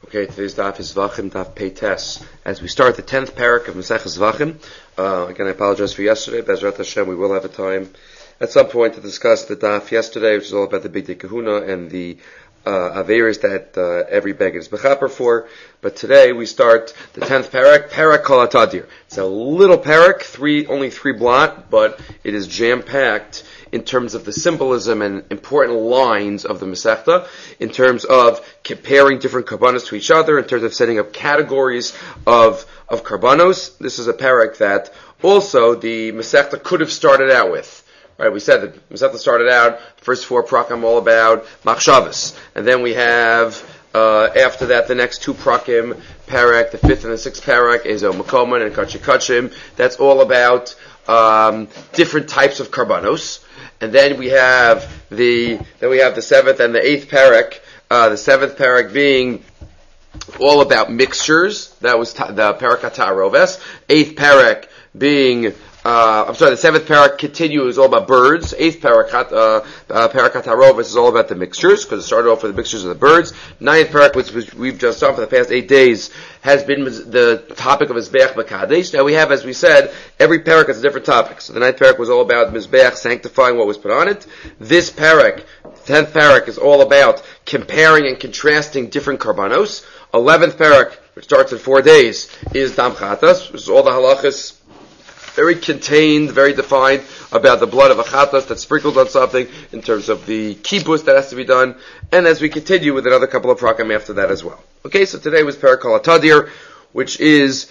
Okay, today's daf is Zvachim, daf Peites. As we start the 10th parak of Maseches Zvachim, again I apologize for yesterday, Bezrat Hashem, we will have a time at some point to discuss the daf yesterday, which is all about the Bigdei Kahuna and the Averis that every beggar is Bechaper for. But today we start the 10th parak Kol HaTadir. It's a little parak, only three blot, but it is jam-packed in terms of the symbolism and important lines of the Masechta, in terms of comparing different karbanos to each other, in terms of setting up categories of karbanos. This is a parak that also the Masechta could have started out with. Right, we said that Masechta started out, first four prakim all about Machshavas. And then we have, after that, the next two prakim, parak, the fifth and the sixth parak, is Makoman and Kachi Kachim. That's all about different types of karbanos. And then we have the seventh and the eighth parak. The seventh parak being all about mixtures. That was the parak HaTa'aroves. Eighth parak being the seventh parak continues all about birds. Eighth parak HaTa'aroves is all about the mixtures, because it started off with the mixtures of the birds. Ninth parak, which we've just done for the past 8 days, has been the topic of Mizbeach B'Kadesh. Now we have, as we said, every parak has a different topic. So the ninth parak was all about Mizbeach, sanctifying what was put on it. This parak, 10th parak, is all about comparing and contrasting different karbanos. 11th parak, which starts in 4 days, is Dam Chatas, which is all the halachas, very contained, very defined, about the blood of a chatas that's sprinkled on something, in terms of the kibbutz that has to be done, and as we continue with another couple of prakim after that as well. Okay, so today was Parak Kol HaTadir, which is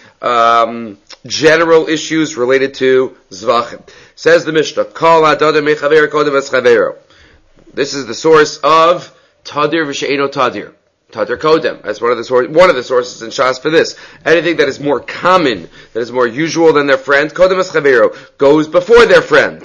general issues related to Zvachim. Says the Mishnah, Kol HaTadir mechaver kodem es chavero. This is the source of Tadir v'she'eno Tadir. Tadir Kodem. That's one of the sources in Shas for this. Anything that is more common, that is more usual than their friend, Kodem es Chavero, goes before their friend.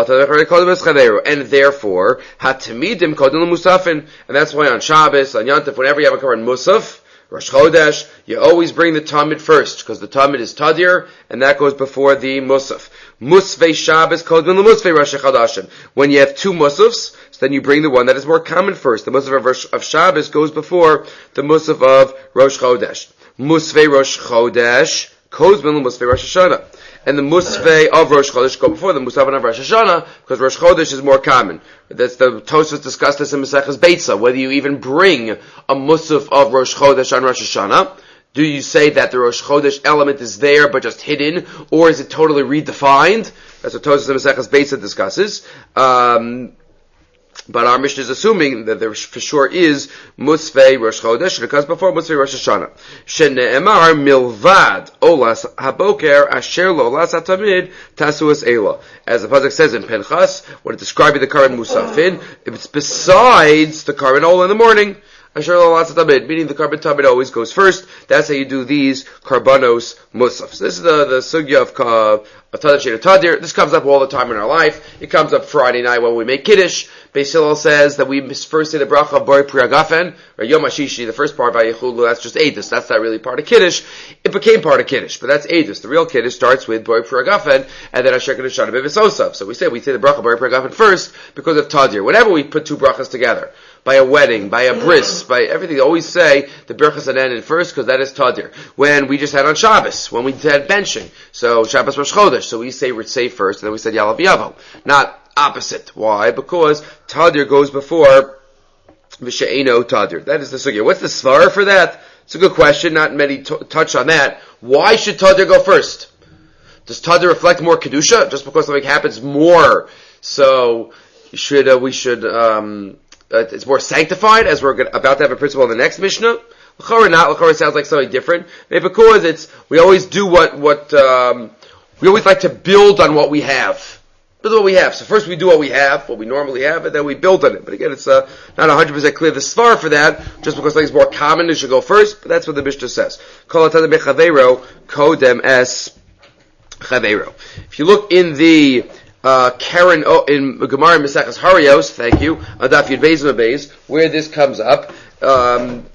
And therefore, Hatamidim Kodem l'Musafin. And that's why on Shabbos, on Yantif, whenever you have a Karan Musaf, Rosh Chodesh, you always bring the Tamid first, because the Tamid is Tadir, and that goes before the Musaf. Musvei Shabbos Kodem l'Musvei Rosh Chodashim. When you have two Musafs, so then you bring the one that is more common first. The Musaf of Shabbos goes before the Musaf of Rosh Chodesh. Musvei Rosh Chodesh Kodem l'Musvei Rosh Hashanah. And the Musvei of Rosh Chodesh go before the Musaf of Rosh Hashanah, because Rosh Chodesh is more common. That's the Tosfos discussed this in Maseches Beitza, whether you even bring a Musaf of Rosh Chodesh on Rosh Hashanah. Do you say that the Rosh Chodesh element is there but just hidden, or is it totally redefined? That's what Tosfos in Maseches Beitza discusses. But our Mishnah is assuming that there for sure is Musvei Rosh Chodesh, because before Musvei Rosh Hashanah. Shene'emar milvad olas haboker asher lo olas hatamid tasuas ela. As the pasuk says in Pinchas, when it's describing the current Musafin, it's besides the current ola in the morning. Meaning the carbon tamid always goes first. That's how you do these karbanos musafs. This is the sugya of Tadir She'eno Tadir. This comes up all the time in our life. It comes up Friday night when we make Kiddush. Beis Hillel says that we first say the bracha of Borei Pri Hagafen, or Yom HaShishi, the first part of Vayichulu, that's just Eidus. That's not really part of Kiddush. It became part of Kiddush, but that's Eidus. The real Kiddush starts with Borei Pri Hagafen, and then Asher Kedushana Bevisosav. So we say the bracha of Borei Pri Hagafen first, because of Tadir. Whenever we put two brachas together, by a wedding, by a bris, by everything, they always say the brachas and first, because that is Tadir. When we just had on Shabbos, when we had benching, so Shabbos Rosh Chodesh, so we say Ritzei first, and then we said Yalav Yavo. Not opposite. Why? Because Tadir goes before V'she'eno Tadir. That is the sugya. What's the svara for that? It's a good question. Not many touch on that. Why should Tadir go first? Does Tadir reflect more kedusha? Just because something happens more, so we should it's more sanctified, as we're about to have a principle in the next Mishnah. L'chorah not. L'chorah sounds like something different. Maybe because we always do we always like to build on what we have. Build on what we have. So first we do what we have, what we normally have, and then we build on it. But again, it's not 100% clear the svar for that. Just because something's more common, it should go first. But that's what the Mishnah says. Kol HaTadir mechavero kodem es chavero. If you look in the Karen in Gemara Maseches Harios, thank you, Adaf Yud Beis Beis, where this comes up,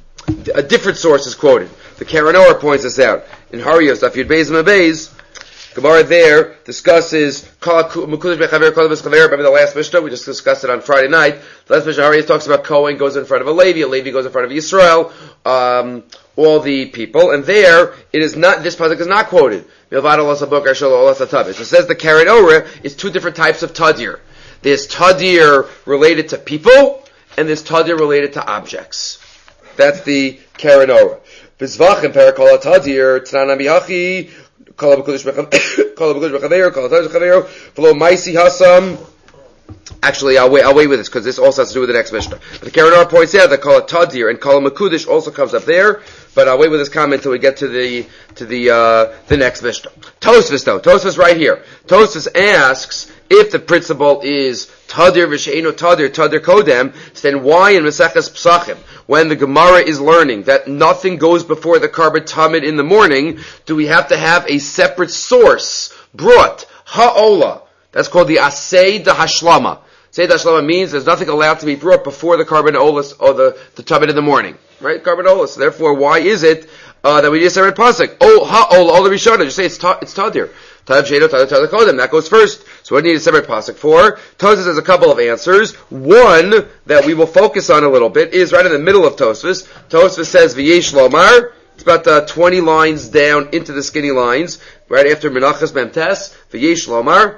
a different source is quoted. The Karen Or points this out in Harios, Adaf Yud Beis Beis. Gemara there discusses remember the last Mishnah, we just discussed it on Friday night. The last Mishnah talks about Kohen goes in front of a Levi goes in front of Yisrael, all the people, and there it is not, this pasuk is not quoted. So it says the Keren Orah is two different types of Tadir. There's Tadir related to people, and there's Tadir related to objects. That's the Keren Orah. V'zvachim perakol Tadir tznan bihachi kol b'kudish b'chaver kol Tadir b'chaver v'lo ma'isi hasam. Actually, I'll wait with this because this also has to do with the next Mishnah. But the Keren Orah points out that Kol Tadir and Kol Makudish also comes up there. But I'll wait with this comment until we get to the next Mishnah. Tosfos right here. Tosfos asks if the principle is Tadir v'she'eno Tadir Kodem, then why in Maseches Psachim, when the Gemara is learning that nothing goes before the Karban Tamid in the morning, do we have to have a separate source brought Ha'ola? That's called the Asay da Hashlama. Asay da Hashlama means there's nothing allowed to be brought before the Karban Olas or the Tamid in the morning. Right? Karban Olas. Therefore, why is it that we just read pasuk? Oh, Ha'ola, all the Rishonah. Just say it's Tadir. Tadir Sheino, Tadir Kodem. That goes first. So what do you need a separate pasuk for? Tosfos has a couple of answers. One that we will focus on a little bit is right in the middle of Tosfos. Tosfos says V'yesh Lomar. It's about 20 lines down into the skinny lines, right after Menachas Memtes. V'yesh Lomar.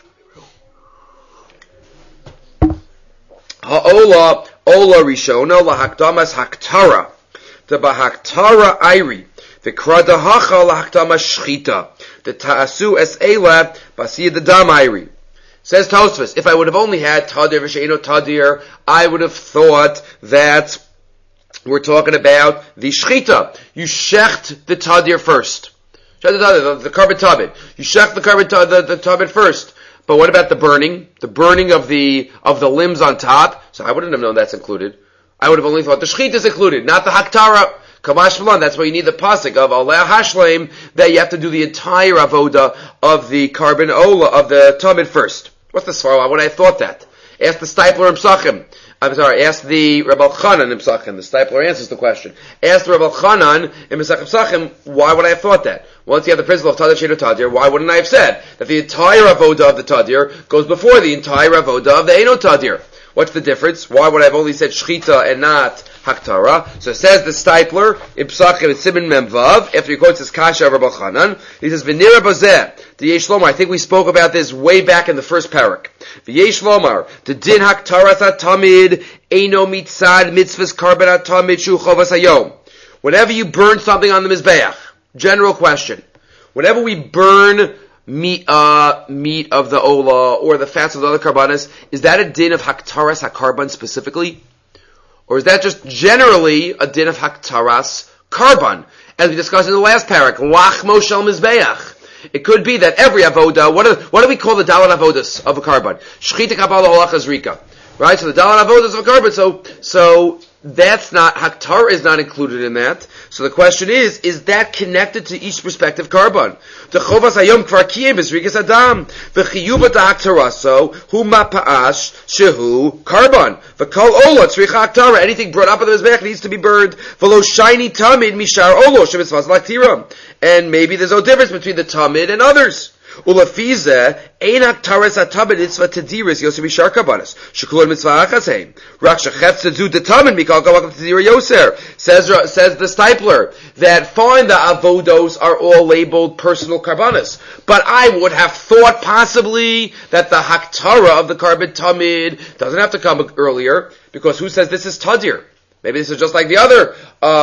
Ha'ola, Ola Rishona, lahakdamas haktara. The bahaktara Airi. The kradahacha lahakdamas shchita. The ta'asu es ela, basiyah the dam Airi. Says Tosfos, if I would have only had Tadir v'she'eno Tadir, I would have thought that we're talking about the shchita. You shecht the Tadir first. Shecht the Karban Tamid. You shecht the Tamid first. But what about the burning? The burning of the limbs on top. So I wouldn't have known that's included. I would have only thought the shechita is included, not the haktara. Kamash Malan. That's why you need the pasuk of Aleh Hashleim, that you have to do the entire avoda of the Karban Ola of the Tamid first. What's the svara? Why would I have thought that? Ask the Stipler in Psachim. Ask the Rebbe Chanan in Psachim. The Stipler answers the question. Ask the Rebbe Chanan in Psachim, why would I have thought that? Once you have the principle of Tadir Sheino Tadir, why wouldn't I have said that the entire avoda of the Tadir goes before the entire avoda of the Eino Tadir? What's the difference? Why would I have only said Shchita and not Haktara? So it says the Stipler in Psachim in Siman Memvav, after he quotes his Kasha of Rebbe Chanan, he says, V'nira Bazeh, the Yesh Lomar. I think we spoke about this way back in the first parak. V'yesh Lomar, the Din Haktaras HaTamid, Eino Mitzad Mitzvahs Karban HaTamid Shu Chovas Hayom. Whenever you burn something on the Mizbeach, general question, whenever we burn meat of the Ola or the fats of the other Karbanas, is that a din of Haktaras HaKarban specifically? Or is that just generally a din of Haktaras Karban? As we discussed in the last parak, Lachmo Shel Mizbeach. It could be that every avoda, what do we call the dalan avodas of a karban? Shchita kabbalah holachas rika. Right? So the dalan avodas of a karban, so that's not, Haktar is not included in that. So the question is that connected to each respective karban? The chovas hayom kvar kiyem b'zrikas adam. V'chiyuba ta'aktaraso, hu ma'pa'ash, shehu karban. V'kol ola tzricha aktara. Anything brought up on the mizbeach needs to be burned. V'lo shiny tamid mishar olo, shemitzvaz laktiram. And maybe there's no difference between the tamid and others. Ulafize ein haktaras hatamid mitzvah tediris yoser mishar karbanos shekulon mitzvah achasheim rak shechefz zu the tamid mikal kavak tedira yoser. Says the Stipler that fine, the avodos are all labeled personal karbanos, but I would have thought possibly that the haktara of the Karban Tamid doesn't have to come earlier, because who says this is tadir? Maybe this is just like the other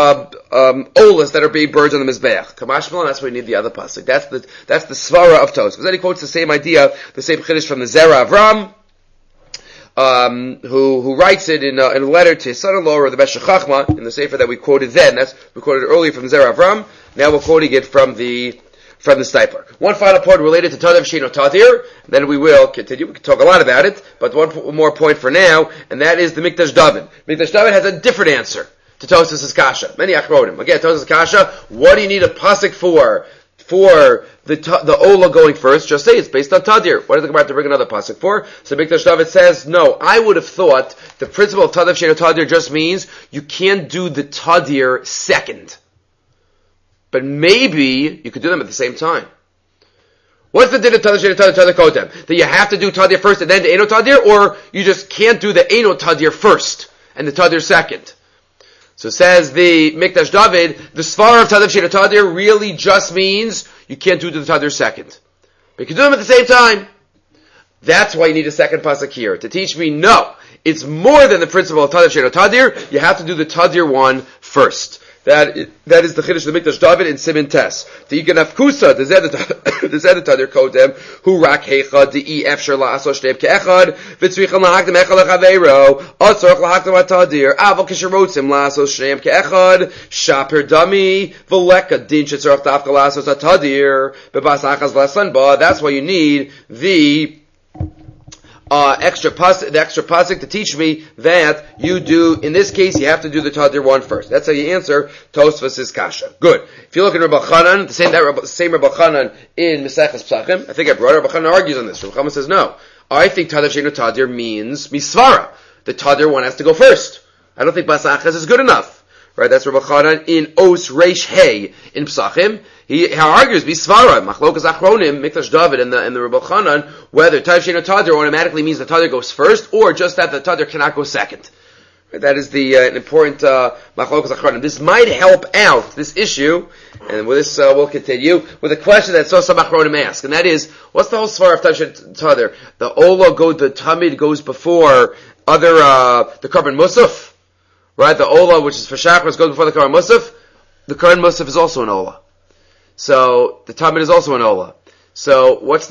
olas that are being burned on the mizbeach. Kamash Malan, that's why we need the other pasuk. That's the svara of Tosfos. Then he quotes the same idea, the same chiddush from the Zera Avram, who writes it in a letter to his son-in-law, or the Meshech Chachma, in the sefer that we quoted then. We quoted it earlier from the Zera Avram. Now we're quoting it from the Stipler. One final point related to Tadir Sheino Tadir, then we will continue. We can talk a lot about it, but one more point for now, and that is the Mikdash David. Mikdash David has a different answer to Tosfos' Kasha. Many achronim. Again, Tosfos' Kasha, what do you need a pasuk for the Ola going first? Just say it's based on Tadir. What does the Gemara have to bring another pasuk for? So Mikdash David says, no, I would have thought the principle of Tadir Sheino Tadir just means you can't do the Tadir second. But maybe you could do them at the same time. What's the din of tadir she'ena tadir kodem? That you have to do tadir first and then the eno tadir, or you just can't do the eno tadir first and the tadir second? So says the Mikdash David, the svar of tadir she'ena tadir really just means you can't do the tadir second. But you can do them at the same time. That's why you need a second pasuk here to teach me. No, it's more than the principle of tadir she'ena tadir. You have to do the tadir one first. That is the chiddush of the Mikdash David in Siman Tes. The Ikan Afkusa, the Zed Tadir Kodem, who rak heicha the efshar la'aso shtev ke'echad, v'tzricham lahakdem echad l'chaveiro, atzorach lahakdem atadir, avol kisherotzim la'aso shneim ke'echad, shaper dami, v'leka din shetzorach dafka la'aso atadir, bebas achaz lasan ba. That's why you need the extra pasuk to teach me that you do, in this case, you have to do the tadir one first. That's how you answer Tosfos' kasha. Good. If you look at Rabbi Chanan, the same Rabbi Chanan in Maseches Psachim, I think I brought it, Rabbi Chanan argues on this. Rabbi Chanan says no. I think tadir she'ena tadir means misvara. The tadir one has to go first. I don't think Basachas is good enough. Right, that's Rabbi Chanan in Os Reish Hey in Psachim. He argues Bisvara, Machlokas Achronim, Mikdash David and the Rabbi Chanan, whether Tadir she'ena tadir automatically means the tadir goes first, or just that the tadir cannot go second. Right, that is the an important Machlokas Achronim. This might help out this issue, and with this we'll continue with a question that some Achronim ask, and that is, what's the whole svar of Tadir she'ena tadir? The Tamid goes before other the Karban Musaf. Right, the Ola, which is for Shachris, goes before the Karan Musaf. The Karan Musaf is also an Ola. So, the Tamid is also an Ola. So, what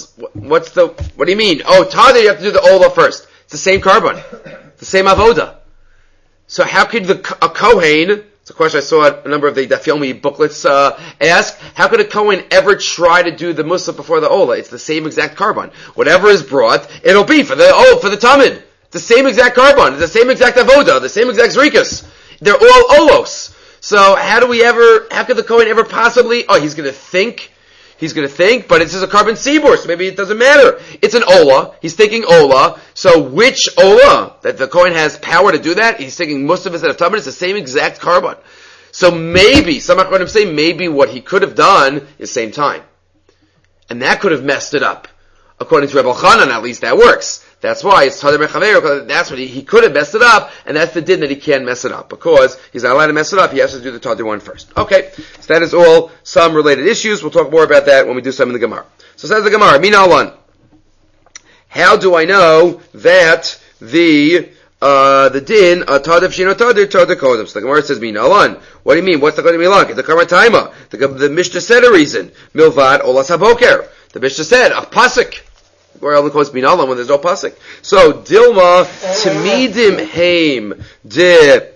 do you mean? Oh, Tadir, you have to do the Ola first. It's the same carbon. The same Avoda. So how could a Kohen, it's a question I saw a number of the Daf Yomi booklets, ask, how could a Kohen ever try to do the Musaf before the Ola? It's the same exact carbon. Whatever is brought, it'll be for the Tamid. The same exact carbon, the same exact avoda, the same exact zrikas. They're all olos. So how could the Kohen ever possibly, he's gonna think, but it's just a carbon sibur, so maybe it doesn't matter. It's an ola, he's thinking ola, so which ola, that the Kohen has power to do that, he's thinking musaf instead of tamid, it's the same exact carbon. So maybe, some Achronim say, maybe what he could have done is same time. And that could have messed it up. According to Rebbe Chanan, at least that works. That's why it's Tadir Mechaveiro, that's what he could have messed it up, and that's the din that he can't mess it up. Because he's not allowed to mess it up, he has to do the Tadir one first. Okay, so that is all some related issues. We'll talk more about that when we do some in the Gemara. So says the Gemara, Mina Alan. How do I know that the din, Tadir She'ena Tadir Kodem? So the Gemara says, Mina Alan. What do you mean? What's the Kodem Milan? It's the Karma Taima. The Mishnah said a reason. Milvad Olas HaBoker. The Mishnah said, a pasuk. Where only calls Minalam when there's no pasuk. So Dilma Timidim Haim de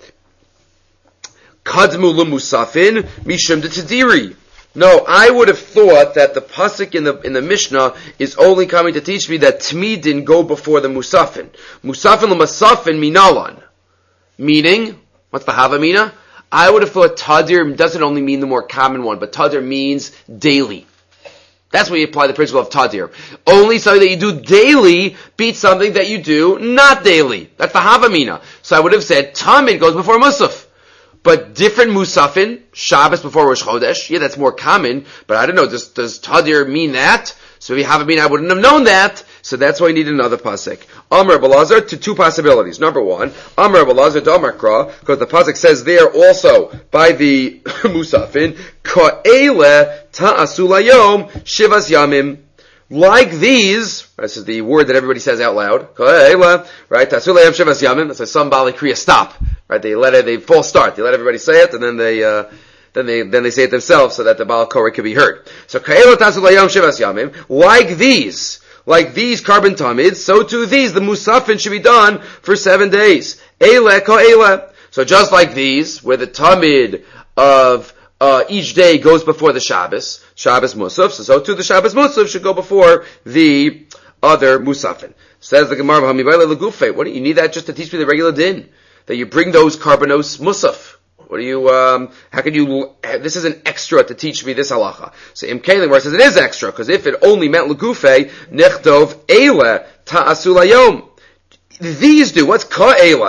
Kadmu Lumusafin Mishum de Tadiri. No, I would have thought that the pasuk in the Mishnah is only coming to teach me that Tmidin go before the Musafin. Musafin Lumusafin Minalan. Meaning, what's the Havamina? I would have thought Tadir doesn't only mean the more common one, but Tadir means daily. That's where you apply the principle of Tadir. Only something that you do daily beats something that you do not daily. That's the Havamina. So I would have said Tamid goes before Musaf. But different Musafin, Shabbos before Rosh Chodesh, yeah, that's more common, but I don't know, does Tadir mean that? So if you have Havamina, I wouldn't have known that. So that's why you need another pasuk. Amar Balazar, to two possibilities. Number one, Amar Balazar Damakra, because the pasuk says there also by the Musafin, Ka'ele ta'asulayom shivas yamim. Like these, this is the word that everybody says out loud. Ka'ele, right? Ta'asulayom shivas yamim. That's a some Bali Kriya stop. Right? They false start. They let everybody say it, and then they say it themselves so that the Baal Korah can be heard. So Ka'ele ta'asulayom shivas yamim. Like these carbon tamids, so too these, the musafin should be done for 7 days. Eile ka'eile. So just like these, where the tamid of each day goes before the Shabbos musaf, so too the Shabbos musaf should go before the other musafin. Says the Gemara, what do you need that just to teach me the regular din? That you bring those carbonos musaf. What do you, how can you, this is an extra to teach me this halacha. So Im Kalim, where it says it is extra, because if it only meant legufe, nechdov eile ta'asulayom. These do, what's ka'ela?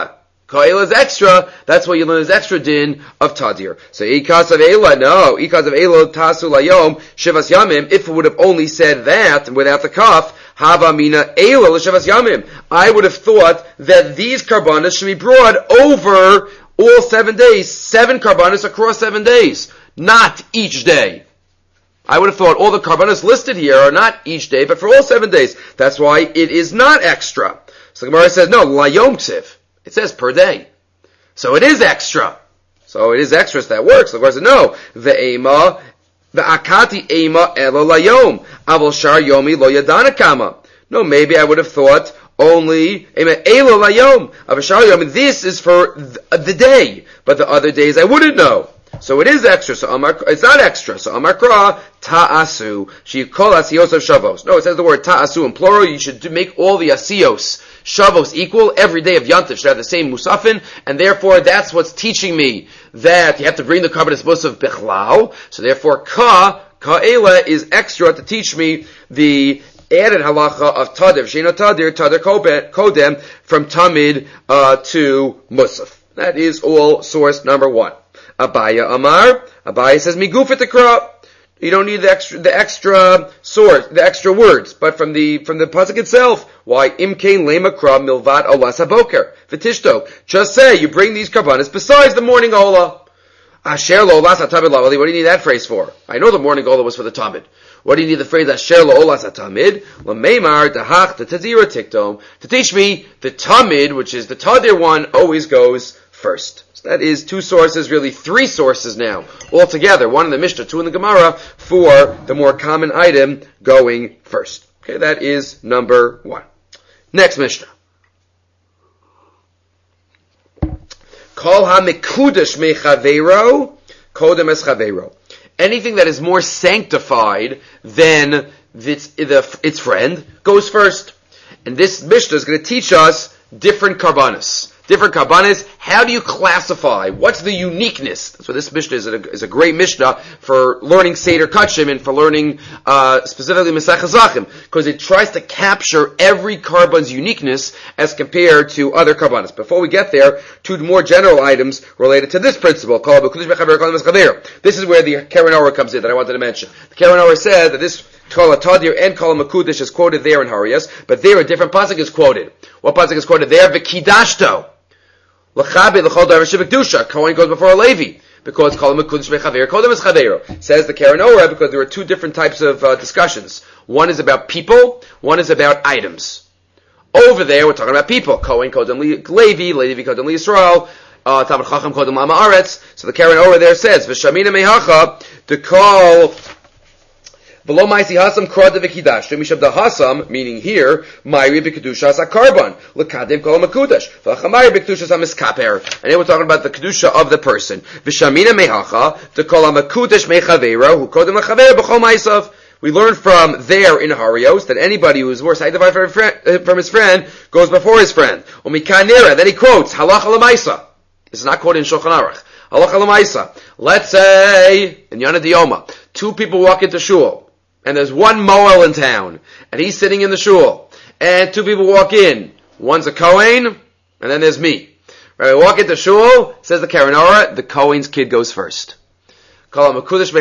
Ka'ela is extra. That's why you learn this extra din of tadir. So ikas of Eila, no. Ikas of Eila tasu layom shivas yamim. If it would have only said that without the kaf, hava mina Eila l'shivas yamim. I would have thought that these karbanas should be brought over all 7 days. 7 karbanas across 7 days. Not each day. I would have thought all the karbanas listed here are not each day, but for all 7 days. That's why it is not extra. So the Gemara says, no, layom ksiv. It says per day. So it is extra. So it is extra, so that works. The Gemara says, no. Ve'ema, ve'akati ema elo layom. Aval shar yomi lo yadana kama. No, maybe I would have thought only ema elo layom. Aval shar yomi, this is for the day. But the other days I wouldn't know. So it is extra. So it's not extra. So Amar Kra ta'asu. She call asiyos of shavos. No, it says the word ta'asu in plural. You should make all the asiyos shavos equal. Every day of Yantif should have the same musafin, and therefore that's what's teaching me that you have to bring the karbanos musaf bichlal. So therefore ka'ela is extra to teach me the added halacha of tadir, sheino tadir kodem from tamid to musaf. That is all source number 1. Abaya Amar. Abaya says migufet tekra. You don't need the extra source, the extra words, but from the pasuk itself. Why imkein lema kra milvat olas haboker v'tishto? Just say you bring these karbanos besides the morning ola. Asher lo olas hatamid lavali. What do you need that phrase for? I know the morning ola was for the tamid. What do you need the phrase asher lo olas hatamid? Lameimar dahach the tazira tiktom to teach me the tamid, which is the tadir one, always goes first. That is 2 sources, really 3 sources now, altogether. 1 in the Mishnah, 2 in the Gemara, for the more common item going first. Okay, that is number 1. Next Mishnah. Kol ha-mekudesh me-chaveiro, kodem es chaveiro. Anything that is more sanctified than its friend goes first. And this Mishnah is going to teach us different karbanos. Different karbanos. How do you classify? What's the uniqueness? So this Mishnah is a great Mishnah for learning Seder Kachim and for learning specifically Masech Zachim, because it tries to capture every karban's uniqueness as compared to other karbanos. Before we get there, 2 more general items related to this principle. This is where the Keren Orah comes in that I wanted to mention. The Keren Orah said that this Kol HaTadir and Kol HaMakudish is quoted there in Harias, but there a different pasuk is quoted. What pasuk is quoted there? V'kidashto. L'chabe l'chol davar shebekdusha. Kohen goes before a Levi, because Kol HaMakudish mechaver, Kodem is chaveiro. Says the Keren Orah, because there are 2 different types of discussions. One is about people, one is about items. Over there, we're talking about people. Kohen Kodem Levi, Levi Kodem Yisrael, Talmid Chacham Kodem Lama Aretz. So the Keren Orah there says, V'shamina mehacha, to call below Maisi Hasam Krada V'Kidashto, Mishab the Hasam, meaning here, Mayri B'Kedushas HaKarban, L'Kadim Kol HaMakudash, V'Achamari B'Kedushas HaMiskaper. And here we're talking about the Kedusha of the person. V'Shamina Mehacha, to Kol HaMakudash Mechaveiro, Who Kodem L'Chaveiro B'Chol Maisav. We learn from there in Harios that anybody who is more sanctified from his friend goes before his friend. Umikanira, then he quotes, Halacha L'Maisa. This is not quoted in Shulchan Aruch. Halacha L'Maisa. Let's say, in Yana Diyoma, 2 people walk into shul. And there's one Moel in town, and he's sitting in the shul, and 2 people walk in. One's a Kohen, and then there's me. Right, we walk into shul, says the Keren Orah, the Kohen's kid goes first. Because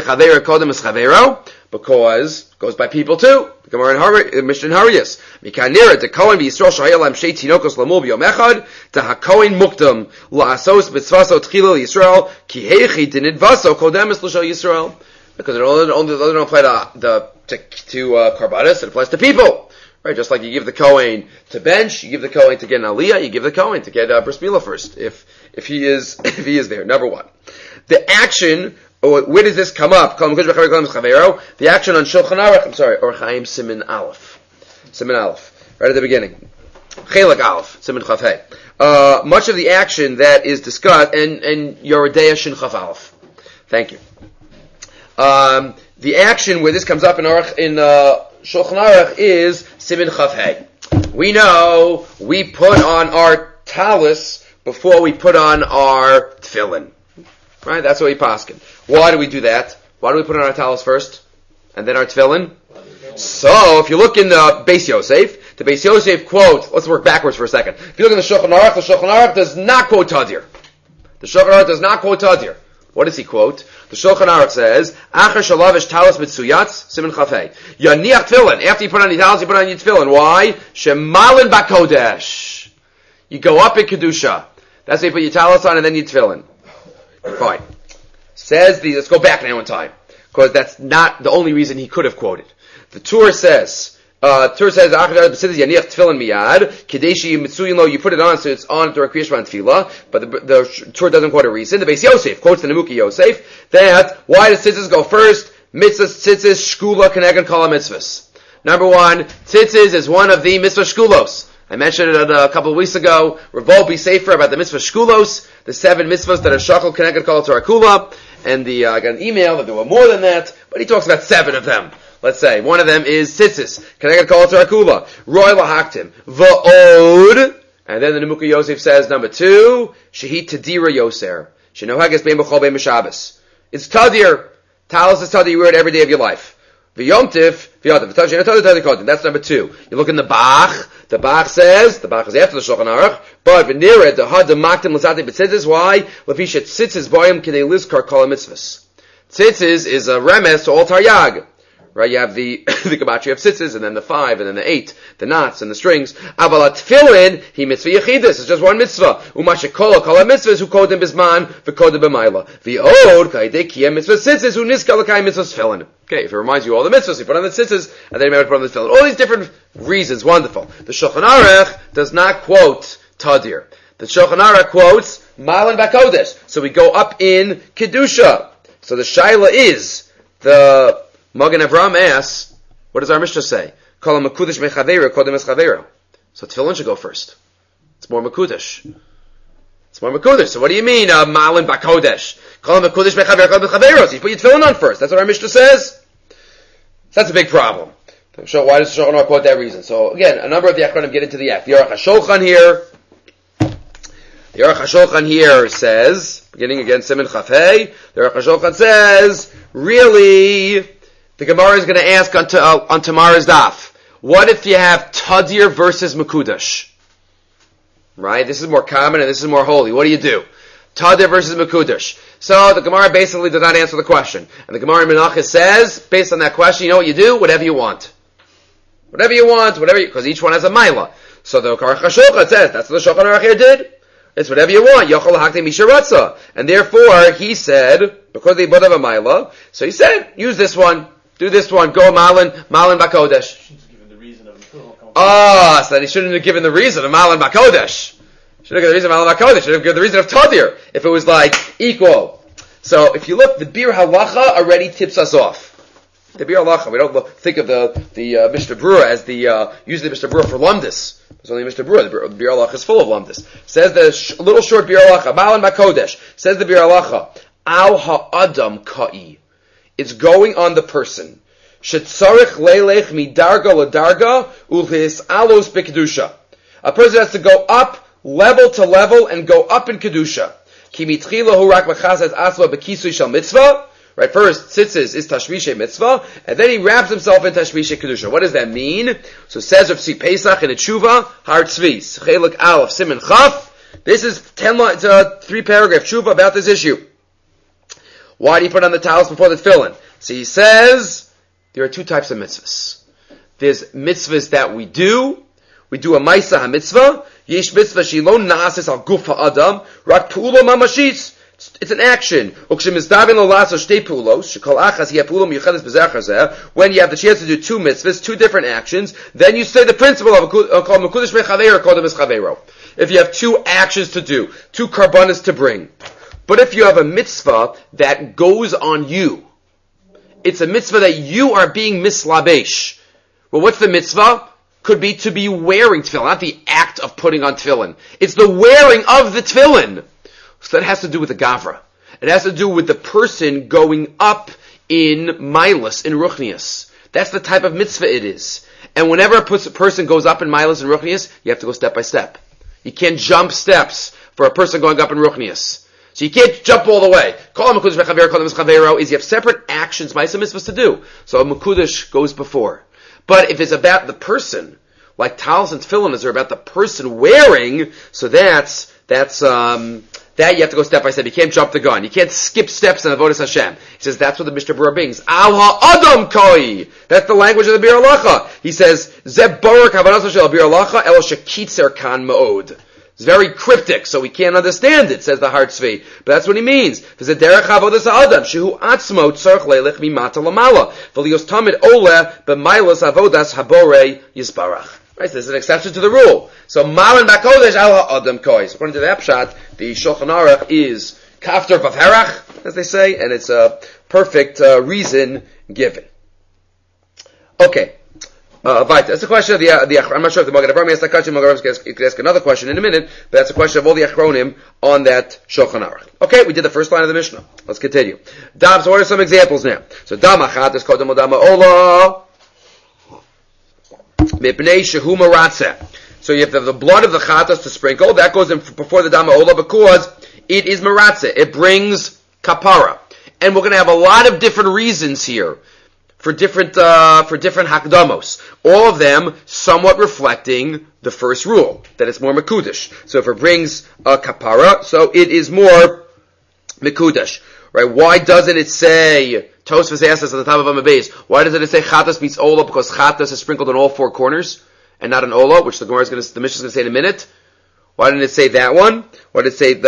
it goes by people too. The Gemara in Mishnah Harias. Mikanira to Kohen v'Yisrael shahayalam shei tinokos lamul b'yom echad to haKohen mukdam la'asos b'tzvaso tchila Yisrael ki heichi dinidvaso kodemis l'shal Yisrael. Because it only doesn't apply to karbanos, it applies to people. Right? Just like you give the Kohen to bench, you give the Kohen to get an aliyah, you give the Kohen to get bris milah first, if he is there. Number 1. The action, where does this come up? The action on Shulchan Aruch, or Chaim Siman Aleph. Right at the beginning. Chelak Aleph, Siman Chaf Hey. Much of the action that is discussed, and Yoredeya Shin Chaf Aleph. Thank you. The action where this comes up in Shulchan Aruch is Siman Chaf Hey. We know we put on our talis before we put on our tefillin. Right? That's what we paskin. Why do we do that? Why do we put on our talis first? And then our tefillin? So, if you look in the Beis Yosef, The Beis Yosef quotes, let's work backwards for a second. If you look in the Shulchan Aruch does not quote Tadir. The Shulchan Aruch does not quote Tadir. What does he quote? The Shulchan Aruch says, Acher shalavish talis mitzuyatz, siman chafei. Yaniach tefillin. After you put on your talis, you put on your tefillin. Why? Shemalin bakodesh. You go up in Kedusha. That's why you put your talis on and then you tefillin. Fine. Let's go back now in time. Because that's not the only reason he could have quoted. The Tur says, Yaniach tefillin miyad, Kadeshi mitzuyin lo, you put it on so it's on during Kriyash Tefillah, but the Tur doesn't quote a reason. The Beis Yosef quotes the Nemuki Yosef, that, why does tzitzis go first? Mitzvahs, tzitzis, shkula, keneged kala mitzvahs. Number one, tzitzis is one of the mitzvah shkulos. I mentioned it a couple of weeks ago. Revolt be safer about the mitzvah shkulos, the 7 mitzvahs that are shakal, keneged kala Torah kula, and I got an email that there were more than that, but he talks about 7 of them. Let's say one of them is tzitzis. Keneged kala Torah kula. Roy lahaktim. Va'od. And then the Nemuka Yosef says, number 2, shehit tadira yoser. Shenohages bein b'chol bein b'Shabbos. It's tadir. Talis is tadir. You wear it every day of your life. V'yomtiv. That's number 2. You look in the Bach. The Bach says, the Bach is after the Shulchan Aruch, but v'nired the had the maktim l'sati b'tzitzis. Why? L'fishet tzitzis boyim k'dei lizkar kol mitzvahs. Tzitzis is a remes to all taryag. Right, you have the gematria of tzitzis, and then the 5, and then the 8, the knots and the strings. Avalat tefillin, he mitzvah yechidus, it's just one mitzvah. Umashikola kala mitzvahs, who kodim bisman, v'kodim b'mayla. V'od, kaidei kiyem mitzvah tzitzis, who niskal l'kai mitzvah tefillin. Okay, if it reminds you of all the mitzvahs, you put on the tzitzis, and then you might put on the tefillin. All these different reasons, wonderful. The Shulchan Aruch does not quote Tadir. The Shulchan Aruch quotes Malan Bakodesh. So we go up in Kedusha. So the Shaila is, the Magen Avram asks, what does our Mishnah say? Kol ha'mekudesh mechaveiro kodem es chaveiro. So tefillin should go first. It's more mekudesh. So what do you mean, Malin Bakodesh? Kol ha'mekudesh mechaveiro kodem es chaveiro. So you put your tefillin on first. That's what our Mishnah says. So that's a big problem. So why does the Shulchan Aruch quote that reason? So again, a number of the Achronim get into the act. The Aruch HaShulchan here says, beginning again, Siman Chafei, the Aruch HaShulchan says, really, the Gemara is going to ask on tomorrow's daf, what if you have Tadir versus Mekudesh? Right? This is more common and this is more holy. What do you do? Tadir versus Mekudesh. So the Gemara basically does not answer the question. And the Gemara in Menachos says, based on that question, you know what you do? Whatever you want. Because each one has a Maila. So the Aruch HaShulchan says, that's what the Shulchan Aruch here did. It's whatever you want. Yochel hakti misharatza. And therefore, he said, because they both have a Maila, so he said, use this one. Do this one. Go Malin Bakodesh. So then he shouldn't have given the reason of Malin Bakodesh. Should have given the reason of Malin Bakodesh. Should have given the reason of Tadir. If it was like equal. So if you look, the Bir Halacha already tips us off. The Bir Halacha, we don't think of the Mishnah Berurah as usually Mishnah Berurah for Lumdis. It's only Mishnah Berurah. The Bir Halacha is full of Lumdis. Says the little short Bir Halacha, Malin Bakodesh. Says the Bir Halacha, Au ha'adam ka'i. It's going on the person. Shetzarich leilech midarga ladarga ulhis alos b'kedusha. A person has to go up level to level and go up in kedusha. Ki mitchila hu rak machazes asva b'kisui shel mitzvah. Right, first tzitzis is tashmishe mitzvah, and then he wraps himself in tashmishe kedusha. What does that mean? So it says of Tzvi Pesach in a tshuva har tzvis chelik aleph siman chaf. This is 3 paragraph tshuva about this issue. Why do you put on the talis before the tefillin? So he says, there are 2 types of mitzvahs. There's mitzvahs that we do a maisa ha-mitzvah, yesh mitzvah shilon na'asis al guf ha'adam, rak pu'ulo mamashis. It's an action. When you have the chance to do 2 mitzvahs, 2 different actions, then you say the principle of called mekudesh mechaveiro kodem es chaveiro. If you have 2 actions to do, 2 karbanos to bring. But if you have a mitzvah that goes on you, it's a mitzvah that you are being mislabesh. Well, what's the mitzvah? Could be to be wearing tefillin, not the act of putting on tefillin. It's the wearing of the tefillin. So that has to do with the gavra. It has to do with the person going up in milas, in ruchnias. That's the type of mitzvah it is. And whenever a person goes up in milas and ruchnias, you have to go step by step. You can't jump steps for a person going up in ruchnias. So you can't jump all the way. Kol ha'mekudesh mechaveiro kodem es chaveiro is you have separate actions, ma'aseh mitzvahs to do. So a mekudesh goes before. But if it's about the person, like talis and tefillin are about the person wearing, so that you have to go step by step. You can't jump the gun. You can't skip steps in Avodas Hashem. He says that's what the Mishnah Berurah brings. Al ha'adam koi. That's the language of the Bir Halacha. He says, Zeb barak havanas shel Bir Halacha el shekitzer kan ma'od. It's very cryptic, so we can't understand it, says the Har Tzvi. But that's what he means. Right, so there's an exception to the rule. So Malan Bakodesh al ha'adam koi. According to that pshat, the Shulchan Aruch is kafter b'herach, as they say, and it's a perfect reason given. Okay. That's a question of the I'm not sure if the Magen Avraham asked that question. Magen Avraham could ask another question in a minute, but that's a question of all the Achronim on that Shulchan Aruch. Okay, we did the first line of the Mishnah. Let's continue. Dam, so what are some examples now? So Dam Achat is called Dam Ola Mipnei Shehu Maratzeh. So you have the blood of the Chatas to sprinkle. That goes in before the Dam Ola because it is Maratzeh. It brings kapara. And we're going to have a lot of different reasons here for different hakdamos. All of them somewhat reflecting the first rule, that it's more mekudesh. So if it brings a kapara, so it is more mekudesh. Right? Why doesn't it say, Tosfos asks us at the top of Amabez, why doesn't it say chatas meets ola? Because chatas is sprinkled on all four corners, and not an ola, which the Mishnah is going to say in a minute. Why didn't it say that one? Why did it say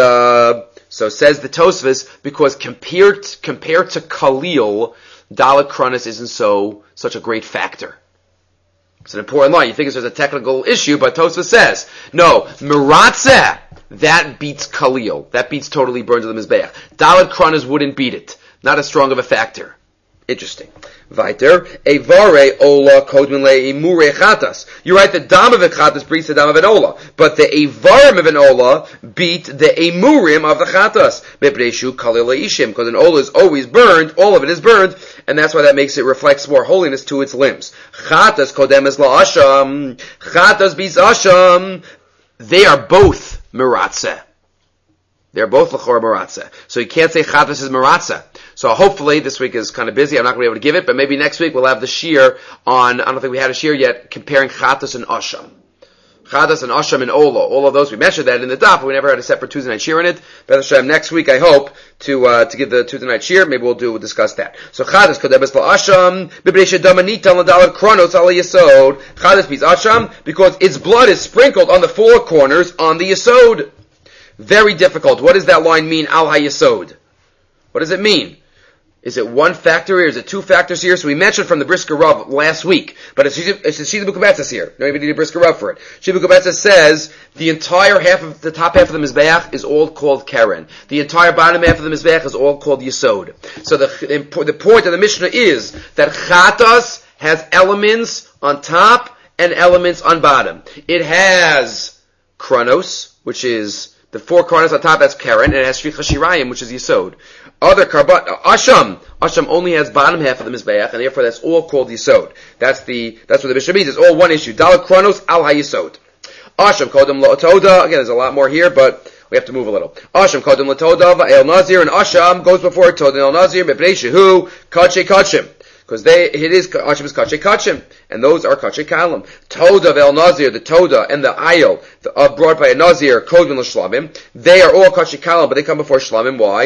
so says the Tosfos, because compared to Khalil, Dalet Kronis isn't such a great factor. It's an important line. You think there's a technical issue, but Tosfos says, no, Meratzeh, that beats Khalil. That beats totally burns of the Mizbeach. Dalet Kronis wouldn't beat it. Not as strong of a factor. Interesting. Weiter, Evare Ola Kodmin Le Imure Chatas. You're right, the Dam of a Chatas beats the Dam of an Ola. But the Evarim of an Ola beat the Emurim of the Chatas. Mepneshu Kalil Ishim. Because an Ola is always burned, all of it is burned, and that's why that makes it reflects more holiness to its limbs. Chatas Kodem is La Asham. Chatas beats Asham. They are both Meratzeh. They're both L'chor Meratzeh. So you can't say Chatas is Meratzeh. So hopefully, this week is kind of busy, I'm not going to be able to give it, but maybe next week we'll have the shir on, I don't think we had a shir yet, comparing Chatas and Asham. Chatas and Asham and Ola. All of those, we mentioned that in the daf, but we never had a separate Tuesday night shir in it. B'ez Hashem, next week I hope to give the Tuesday night shir, maybe we'll discuss that. So Chatas Kodebes L'Asham, B'brei Shedamanita L'Dalet Kronos Ala Yesod. Chatas means Asham, because its blood is sprinkled on the four corners on the Yesod. Very difficult. What does that line mean, Al HaYesod? What does it mean? Is it one factor here? Is it two factors here? So we mentioned from the Brisker Rav last week, but it's Shida Bukabetzes here. No even need a Brisker Rav for it. Shida Bukabetzes says the entire the top half of the Mizbeach is all called Keren. The entire bottom half of the Mizbeach is all called Yesod. So the point of the Mishnah is that Chatas has elements on top and elements on bottom. It has Kronos, which is the four corners on top, that's Keren, and it has Shricha Shirayim, which is Yesod. Other Asham only has bottom half of the Mizbeach, and therefore that's all called Yesod. That's what the Mishnah means. It's all one issue. Dalet Kronos al HaYesod. Asham Kodem La'otoda. Again, there's a lot more here, but we have to move a little. Asham Kodem La'otoda Va'el Nazir, and Asham goes before Toda El Nazir, Mepnei Shehu, Kache Kachim. Because Asham is Kache Kachim, and those are Kache Kalim. Toda Vel Nazir, the Toda and the Ayel, brought by a Nazir, Kodin L'Shlamim, they are all Kache Kalim, but they come before Shlamim. Why?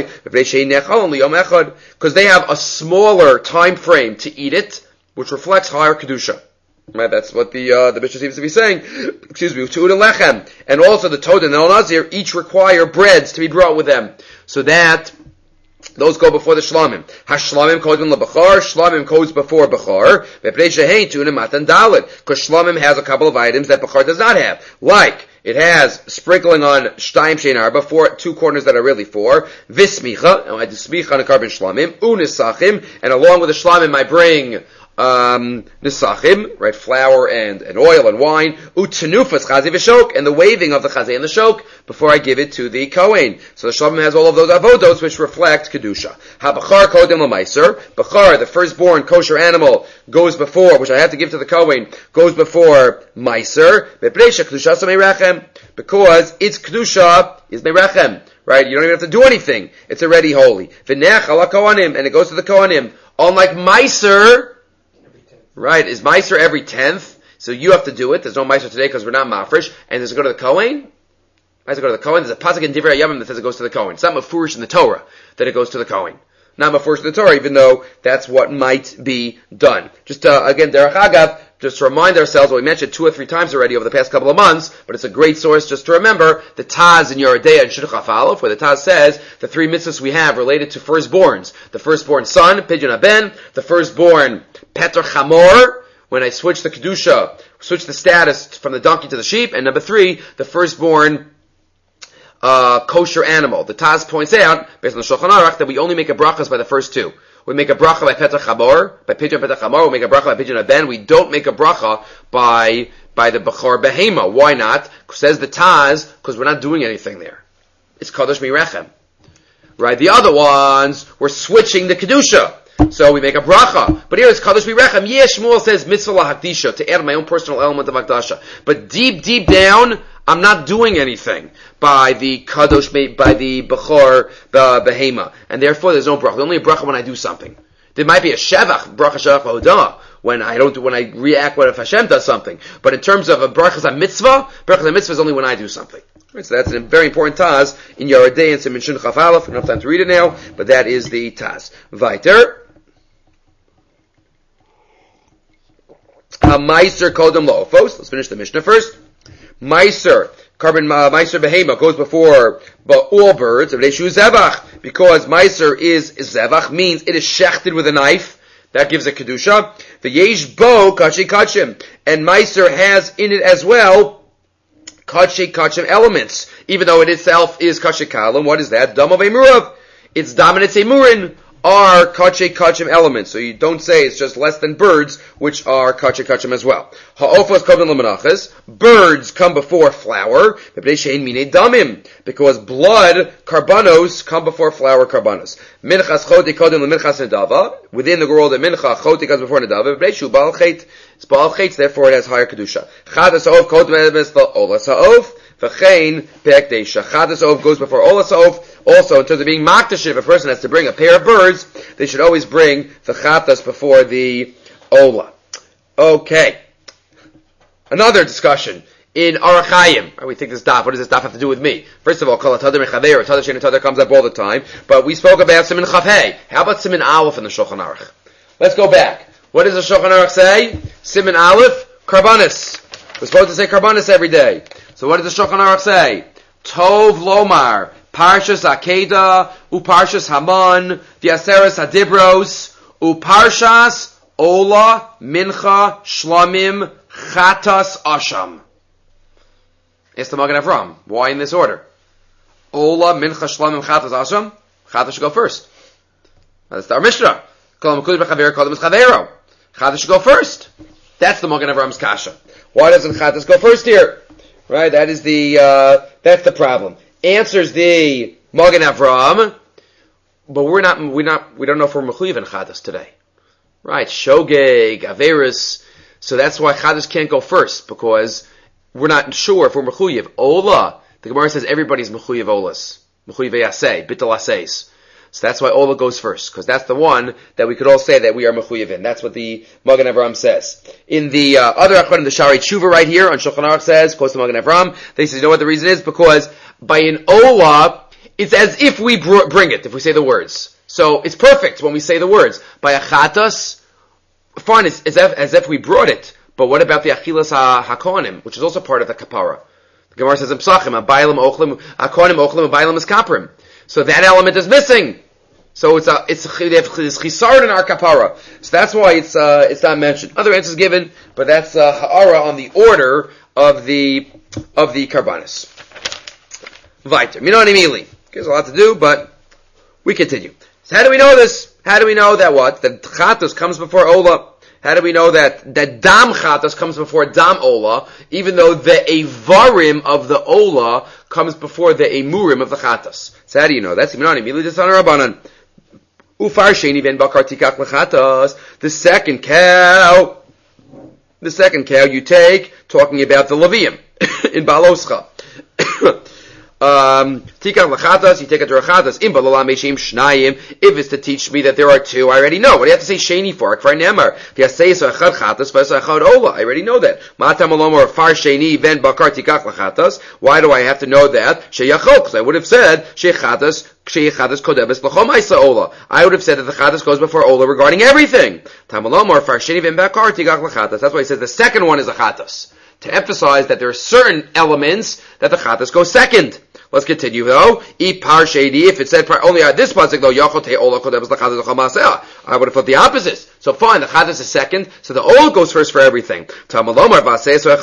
Because they have a smaller time frame to eat it, which reflects higher Kedusha. Right, that's what the Mishnah seems to be saying. Excuse me, Tu'ud and Lechem. And also the Toda and the Nazir each require breads to be brought with them. So that those go before the Shlamim. Hashlamim kodem lebachar. Shlamim goes before Bachar. Because Shlamim has a couple of items that Bachar does not have. Like, it has sprinkling on Shtayim Shein Arba, two corners that are really four. Vismicha, and I do smicha on a carbon Shlamim. Unisachim, and along with the Shlamim I bring nisachim, right, flour and oil and wine, utenufas chazi v'shok, and the waving of the chazi and the shok before I give it to the kohen. So the shlamim has all of those avodos which reflect kedusha. Ha-bachar kodem l'maiser, bachar, the firstborn kosher animal, goes before, which I have to give to the kohen, goes before maiser, bepreisha kedusha merechem, because its kedusha is merechem, right? You don't even have to do anything; it's already holy. V'nech ala kohanim, and it goes to the kohanim. Unlike maiser. Right, is Meiser every 10th? So you have to do it. There's no Meiser today because we're not Mafresh. And does it go to the Kohen? Does it go to the Kohen? There's a pasuk in Divrei Hayamim that says it goes to the Kohen. It's not Mefurish in the Torah that it goes to the Kohen. Not Mefurish in the Torah, even though that's what might be done. Just, again, Derech Agav, just to remind ourselves, what we mentioned 2 or 3 times already over the past couple of months, but it's a great source just to remember the Taz in Yoreh De'ah and Shidduch Chaf Aleph, where the Taz says the 3 mitzvahs we have related to firstborns. The firstborn son, Pidyon Haben, the firstborn Peter Chamor, when I switch the Kedusha, switch the status from the donkey to the sheep, and number 3, the firstborn kosher animal. The Taz points out, based on the Shulchan Aruch, that we only make a brachas by the first 2. We make a bracha by Peter Chamor, by Pidyon Peter Chamor. We make a bracha by Pidyon Haben. We don't make a bracha by the Bechor Behema. Why not? Says the Taz, because we're not doing anything there. It's Kadosh Mirechem. Right? The other ones, we're switching the Kedusha. So we make a bracha. But here it's Kadosh Mirechem. Yes, Shmuel says mitzvah lahakdisha, to add my own personal element of Hakdasha. But deep down, I'm not doing anything by the Kadosh, by the Bechor Behema. And therefore there's no bracha. There's only a bracha when I do something. There might be a Shevach, bracha Shevach Lahodama, when I react when if Hashem does something. But in terms of a bracha mitzvah is only when I do something. Right, so that's a very important Taz in Yoreh De'ah and Siman Shin Chaf Aleph. We don't have time to read it now, but that is the Taz. Weiter. Meiser Kodem Lo'ofos. Let's finish the Mishnah first. Meiser Behema goes before all birds, because Meiser is Zevach, means it is shechted with a knife. That gives a Kedusha. The Yesh Bo Kachi Kachim. And Meiser has in it as well Kachi Kachim elements. Even though it itself is Kachi Kalim, what is that? Dam of Emurav. Its dominant Emurin are Kachi Kachim elements. So you don't say it's just less than birds, which are Kachi Kachim as well. Ha'ofos kodem l'menachas. Birds come before flour. Because blood, karbanos, come before flour, karbanos. Minchas choti kodem l'minchas nedava. Within the world of mincha, choti comes before nedava. B'nei ba'al chet. It's ba'al chet, therefore it has higher kedusha. Chadas ha'of kodem l'olas ha'of. V'chein pek deisha. Chadas ha'of goes before olas ha'of. Also, in terms of being makdash, if a person has to bring a pair of birds, they should always bring the chatas before the ola. Okay. Another discussion in Orach Chayim. We think this daf. What does this daf have to do with me? First of all, kol atadar mechaver, atadar shein atadar comes up all the time. But we spoke about Siman Chaf Hei. How about Siman Aleph in the Shulchan Aruch? Let's go back. What does the Shulchan Aruch say? Siman Aleph, karbanis. We're supposed to say karbanis every day. So what does the Shulchan Aruch say? Tov lomar. Parshas Akeda, Uparshas Haman, the Aseres Hadibros, Uparshas Ola, Mincha, Shlamim, Chatas, Asham. It's the Magen Avram. Why in this order? Ola, Mincha, Shlamim, Chatas, Asham? Chatas should go first. That's our Mishnah. Chatas should go first. That's the Magen Avram's kasha. Why doesn't Chatas go first here? Right, that's the problem. Answers the Magen Avram, but we don't know if we're mechuyev in Chadas today. Right, Shogeg, Averis, so that's why Chadas can't go first, because we're not sure if we're mechuyev. Ola, the Gemara says everybody's mechuyev olas. Mechuyev yaseh, bitul aseis. So that's why Ola goes first, because that's the one that we could all say that we are mechuyev in. That's what the Magen Avram says. In the other Achronim, the Shari Tshuva right here on Shulchan Aruch says, close to Magen Avram, they say, you know what the reason is? Because by an Ola, it's as if we bring it, if we say the words. So it's perfect when we say the words. By a Chatas, fine, it's as if we brought it. But what about the Achilas HaKohanim, which is also part of the Kapara? The Gemara says in Psachim, HaKohanim ochlim, HaBailam is Kaprim. So that element is missing. So they have chisard in our kapara. So that's why it's not mentioned. Other answers given, but that's ha'ara on the order of the karbanis. Weiter. Minoni mili. There's a lot to do, but we continue. So how do we know this? How do we know that what? That chatos comes before ola. How do we know that dam chatos comes before dam ola, even though the avarim of the ola comes before the emurim of the chatos? So how do you know? That's minoni mili d'tana rabbanan. Ufar sheni ben bakar tikach lechatas. The second cow you take, talking about the Levium in Baloscha. Tikach lachatas, you take it to rachatas. Im balalam meishim shnayim. If it's to teach me that there are two, I already know. What do you have to say sheni for? Kvar nemar. V'yasei echad chatas, v'yasei ola. I already know that. Matam alomor far sheni ven bakar tikach lachatas. Why do I have to know that? Sheyachol, because I would have said shechatas kodebes l'chom isa ola. I would have said that the chatas goes before ola regarding everything. Tamalomor far sheni ven bakar tikach lachatas. That's why he says the second one is a chatas. To emphasize that there are certain elements that the chatas go second. Let's continue though. If it said only at this pasuk though, I would have thought the opposite. So fine, the chatas is second, so the ola goes first for everything. But it says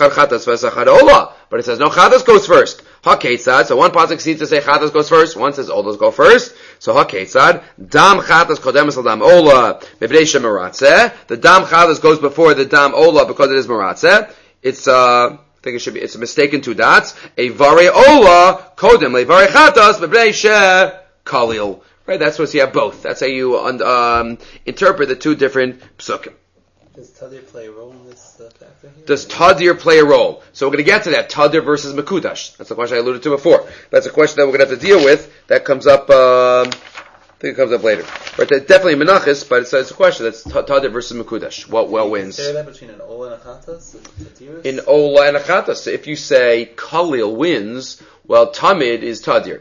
no, chatas goes first. Hakeitzad. So one pasuk seems to say chatas goes first, one says olas go first. So hakeitzad, dam chatas kodemes al dam ola mevnei shemaratzeh. The dam chatas goes before the dam ola because it is maratzeh. It's I think it's a mistake in two dots. A vare ola kodem le vare chatas b'bnei she kalil. Right, that's what you have both. That's how you interpret the two different psukim. Does Tadir play a role in this factor here? Does Tadir play a role? So we're going to get to that, Tadir versus Mekudash. That's the question I alluded to before. That's a question that we're going to have to deal with. That comes up, I think it comes up later. Right, that's definitely Menachis, but it's a question. That's Tadir versus Mekudash. What wins? Is there that between an Ola and a Chatas? In Ola and a Chatas. So if you say Kalil wins, well, Tamid is Tadir.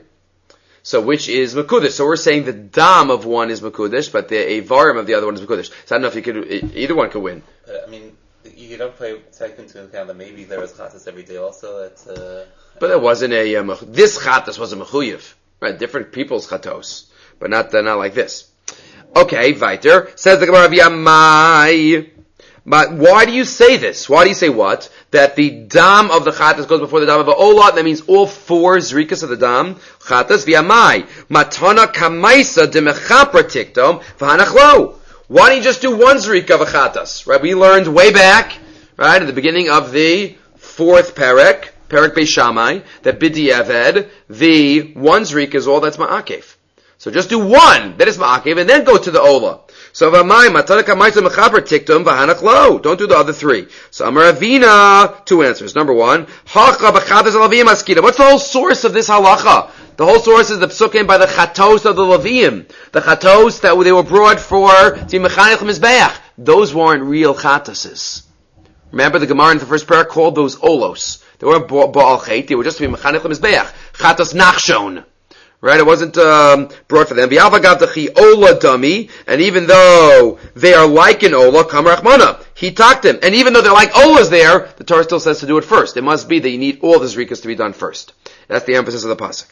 So which is Mekudesh? So we're saying the Dam of one is Mekudesh, but the Avarim of the other one is Mekudesh. So I don't know if you could, either one could win. I mean, you don't take into account that maybe there was Chatas every day also. But there wasn't this Chatas was a Mechuyev. Right? Different people's Chatos. But not like this. Okay, weiter. Says the Gemara V'yamai. But why do you say this? Why do you say what? That the dam of the chatas goes before the dam of the olah. That means all four zrikas of the dam chatas v'yamai matana kamaisa demechapra tikdom v'hanachlo. Why don't you just do one zrika of a chatas? Right? We learned way back, right, at the beginning of the fourth perek Beis Shammai, that b'diavad the one zrika is all that's ma'akev. So just do one, that is ma'akev, and then go to the olah. So v'amai matana kamaisa mechaper tiktum v'hanachlo. Don't do the other three. So Amar Avina, two answers. Number one, hacha b'chatas alavim askita. What's the whole source of this halacha? The whole source is the psukim by the chatos of the Levim. The chatos that they were brought for to mechanech mizbeach. Those weren't real chatases. Remember the Gemara in the first parak called those olos. They weren't ba'al chet. They were just to be mechanech mizbeach. Chatos nachshon. Right, it wasn't brought for them. And even though they are like an ola, kam rachmana, he talked him. And even though they're like olas there, the Torah still says to do it first. It must be that you need all the zrikas to be done first. That's the emphasis of the pasuk.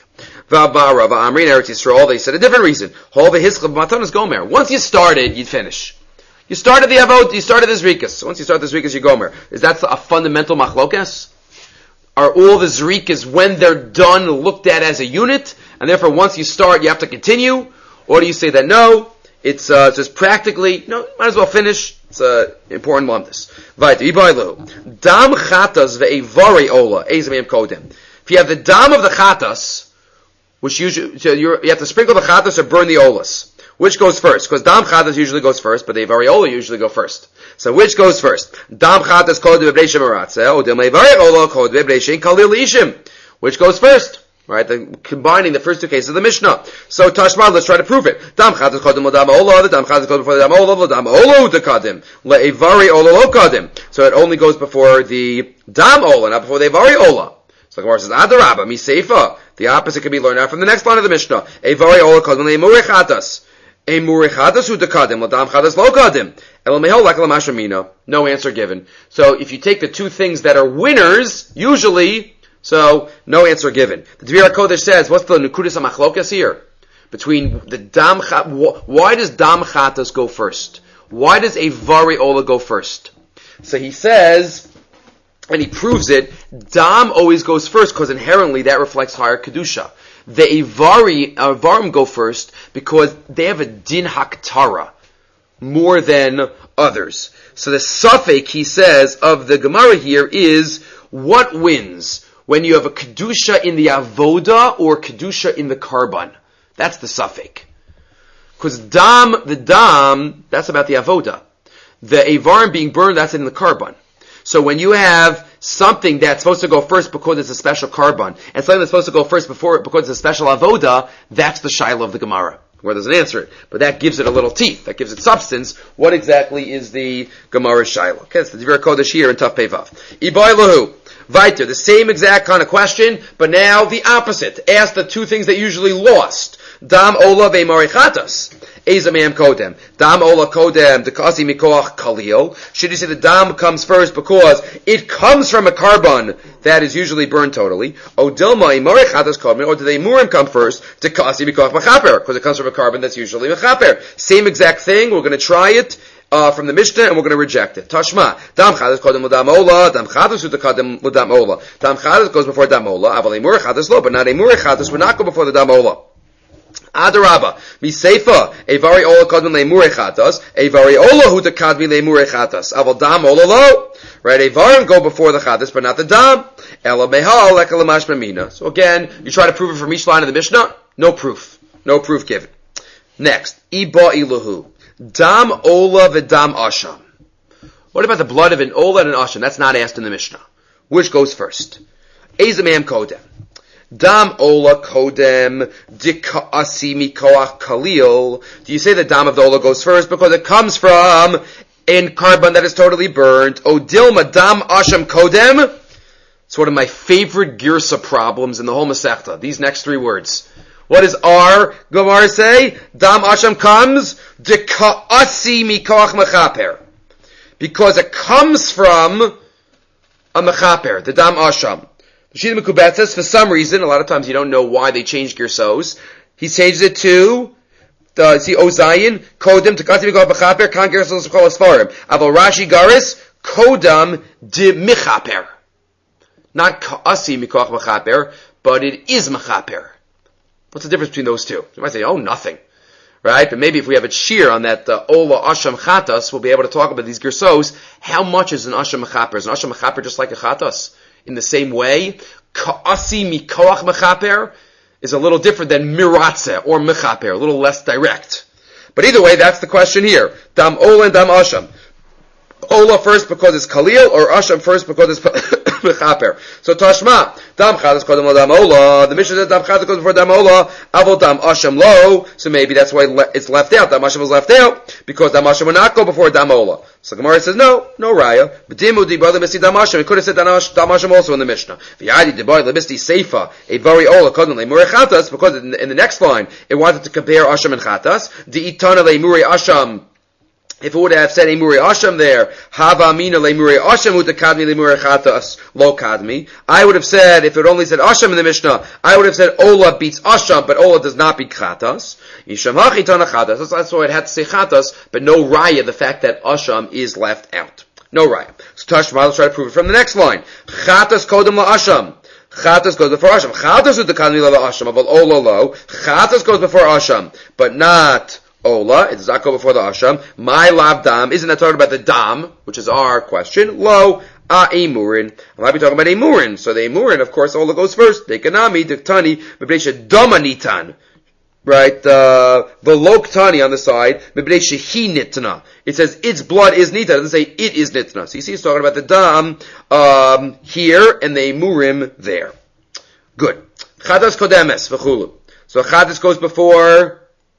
They said a different reason. Once you started, you'd finish. You started the avot, you started the zrikas. Once you start the zrikas, you gomer. Is that a fundamental machlokas? Are all the zrikas, when they're done, looked at as a unit? And therefore, once you start, you have to continue? Or do you say that no, it's just practically, no, might as well finish. It's important lumdus. Dam chatas ve'evari ola, ezemim kodem. If you have the dam of the chatas, which usually, so you have to sprinkle the chatas or burn the olas. Which goes first? Because dam chatas usually goes first, but the evari ola usually go first. So which goes first? Dam chatas kodem v'bnei shemaratzeh, or dem evari ola kodem v'bnei shen kalil ishim. Which goes first? Right, combining the first two cases of the Mishnah. So Tashma, let's try to prove it. Dam chatas kodem l'dam ola, the dam chatas goes before the dam ola, l'dam ola u'dekadim, le'evari ola lo kadim. So it only goes before the dam ola, not before the evari ola. So the Gemara says, Adarabba, miseifa. The opposite can be learned out from the next line of the Mishnah. Evari ola kadim le'emurei chatas. Emurei chatas u'dekadim, l'dam chatas lo kadim. El mehol like l'mashamina. No answer given. So if you take the two things that are winners, usually, so, no answer given. The Dvir HaKodesh says, what's the Nukudas HaMachlokas here? Between the Dam Chatas, why does Dam Chatas go first? Why does Evari Ola go first? So he says, and he proves it, Dam always goes first, because inherently that reflects higher Kedusha. The Evarim go first, because they have a Din Haktara, more than others. So the Safek, he says, of the Gemara here is, what wins? When you have a Kedusha in the Avoda or Kedusha in the Karban. That's the Safek. Because the Dam, that's about the Avoda. The Avarim being burned, that's in the Karban. So when you have something that's supposed to go first because it's a special carbon, and something that's supposed to go first because it's a special avoda, that's the shaila of the Gemara. Gemara doesn't answer it, but that gives it a little teeth, that gives it substance. What exactly is the Gemara shaila? Okay, it's the Dvar Kodesh here in Taf Pei Vav. Ibai lahu. Weiter, the same exact kind of question, but now the opposite. Ask the two things that usually lost. Dam ola ve'marichatas. Ezamam kodem. Dam ola kodem, dekasi mikoach kalil. Should you say the dam comes first because it comes from a carbon that is usually burned totally? O dilma imarichatas kodem, or do the murim come first? Dekasi mikoach machaper, because it comes from a carbon that's usually machaper. Same exact thing, we're going to try it. From the Mishnah, and we're going to reject it. Tashma, dam chadas kodem l'dam ola, dam chadas u'tekadem l'dam ola. Dam chadas goes before dam ola, aval emur chadas lo, but not emur chadas would not go before the dam ola. Adarabba, miseifa, evari ola kodem le'emur chadas, evari ola hu tekadmi le'emur chadas, aval dam ola lo. Right, evarim go before the chadas, but not the dam. Ela mehal leka l'mashma mina. So again, you try to prove it from each line of the Mishnah, no proof given. Next, iba ilahu. Dam ola v'dam asham. What about the blood of an ola and an asham? That's not asked in the Mishnah. Which goes first? Ezamam kodem. Dam ola kodem dika'asi mikoach kalil. Do you say the dam of the ola goes first because it comes from a carbon that is totally burned? O dilma dam asham kodem. It's one of my favorite girsa problems in the whole Masechta. These next three words. What does our Gemara say? Dam asham comes deka'asi mikoach mechaper, because it comes from a mechaper, the dam asham. The Shita Mekubet says for some reason, a lot of times you don't know why they changed girsos. He changes it to Ozayin kodem deka'asi mikoach mechaper kan girsos kol asfarim. Aval Rashi garis kodam de mechaper, not ka'asi mikoach mechaper, but it is mechaper. What's the difference between those two? You might say, oh, nothing. Right? But maybe if we have a cheer on that Ola Asham Chatas, we'll be able to talk about these Gersos. How much is an Asham Mechaper? Is an Asham Mechaper just like a Chatas? In the same way, Ka'asi Mikoach Mechaper is a little different than Miratze or Mechaper, a little less direct. But either way, that's the question here. Dam Ola and Dam Asham. Ola first because it's Kalil, or Asham first because it's Mechaper. So Tashma, Dam Chadas Kodem Dam Ola. The Mishnah says Dam Chadas goes before Dam Ola. Avol Dam Asham Lo. So maybe that's why it's left out. Dam Asham was left out because Dam Asham would not go before Dam Ola. So Gemara says no raya. B'dimu di brother misti Dam Asham. He could have said Dam Asham also in the Mishnah. V'yadi di boy lebisti Seifa a very Ola Kodem leMurei Chatas, because in the next line it wanted to compare Asham and Chatas. Di itana leMurei Asham. If it would have said Emuri Asham there, Hava Amina Lemuri Asham Utakadmi Lemuri Chatas Lo Kadmi, I would have said, if it only said Asham in the Mishnah, I would have said Ola beats Asham, but Ola does not beat Chatas. Yisham Hachitana Chatas. That's why it had to say Chatas, but no Raya, the fact that Asham is left out. No Raya. So Tashma, let's try to prove it from the next line. Chatas Kodem La Asham. Chatas goes before Asham. Chatas Utakadmi La Asham, but Ola Lo. Chatas goes before Asham, but not Ola, it does not go before the Asham. My lav dam, isn't that talking about the dam, which is our question? Lo, emurin. I might be talking about emurin. So the emurin, of course, Ola goes first. Dekanami, diktani, mebreisha domanitan. Right, the loktani on the side, mebreisha hi nitna. It says its blood is nita. It doesn't say it is nitna. So you see, it's talking about the dam, here, and the emurim there. Good. Chadas kodemes, v'chulu. So chadas goes before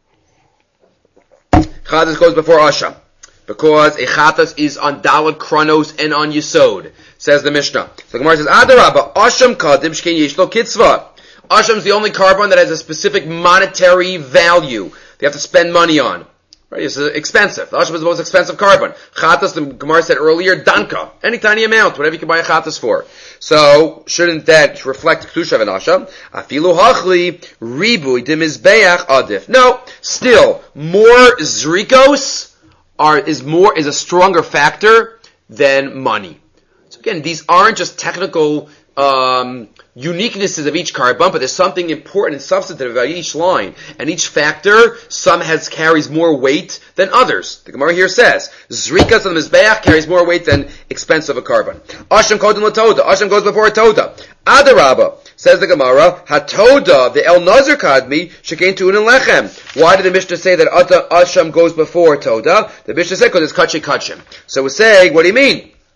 Asham, because a Chatas is on Dalad Kronos and on Yesod, says the Mishnah. So the Gemara says, Adarabba, Asham kadim shkein yesh lo kitzva. Asham is the only carbon that has a specific monetary value. They have to spend money on. Right? It's expensive. The Asham is the most expensive carbon. Chatas, the Gemara said earlier, danka. Any tiny amount, whatever you can buy a Chatas for. So, shouldn't that reflect Kedusha of an Asham? Afilu hachli, ribui de mizbeach adif. No, still, more zrikos is a stronger factor than money. So again, these aren't just technical, uniquenesses of each carbon, but there's something important and substantive about each line. And each factor, some carries more weight than others. The Gemara here says, Zrikas on the Mizbeach carries more weight than expense of a carbon. Asham kodem l'toda. Asham goes before a toda. Adarabba, says the Gemara, Hatoda, the El Nazir Kadmi, Shekein Tu'un and Lechem. Why did the Mishnah say that Asham goes before Toda? The Mishnah said because it's Kachim Kachim. So we're saying, what do you mean?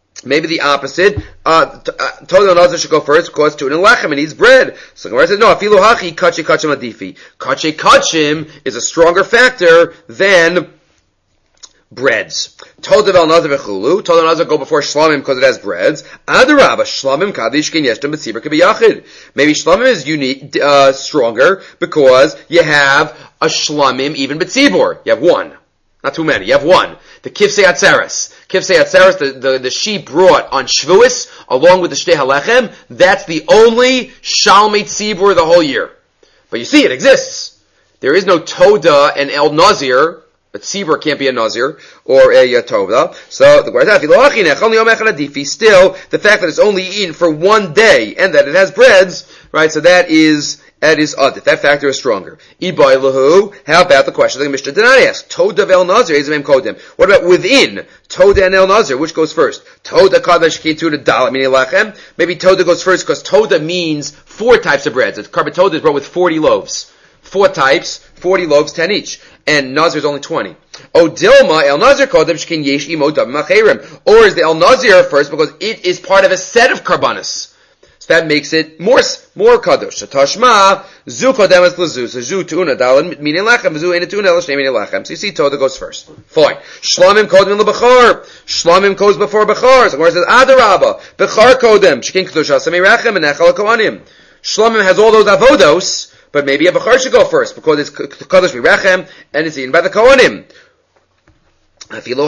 Maybe the opposite. Toda Nazir should go first because tuna and lechem, and he eats bread. So Gemara says, no, afilu hachi, kache kachim adifi. Kache kachim is a stronger factor than breads. Toda vel Nazir v'chulu. Toda Nazir go before shlamim because it has breads. Adarabba, shlamim kadish ken yeshtem b'tzibur k'biyachid. Maybe shlamim is unique, stronger because you have a shlamim even b'tzibur. You have one. Not too many. You have one. The Kifsei Atzeres. Kifsei Atzeres, the sheep brought on Shavuos, along with the Shtei HaLechem, that's the only Shalmei Tzibur the whole year. But you see, it exists. There is no Toda and El Nazir, but Tzibur can't be a Nazir, or a Toda. So, the Gemara still, the fact that it's only eaten for one day, and that it has breads, right, so that is adit. That factor is stronger. How about the question that the Mishnah did not ask? Toda vel Nazir, Ezemem Kodem. What about within Toda and El Nazir? Which goes first? Toda Kadesh Kintu Dalat Mini Lachem. Maybe Toda goes first because Toda means 4 types of breads. Carbon Toda is brought with 40 loaves. 4 types, 40 loaves, 10 each. And Nazir is only 20. O Dilma El Nazir Kodem Shkin Yesh Imo Dav Macherim. Or is the El Nazir first because it is part of a set of karbanos? That makes it more kadosh. Tashma zu kodemes lezu. So zu tuna dalin meaning lachem. Zu ina tuna el shnei meaning lachem. So you see, Toda goes first. Fine. Shlamim kodem lebachar. Shlamim goes before bachar. So Gemara says adarabba bachar kodem. Shekin kedusha samei rachem and echal kohanim. Shlamim has all those avodos, but maybe a bachar should go first because it's kadosh mirachem and it's eaten by the kohanim. No, still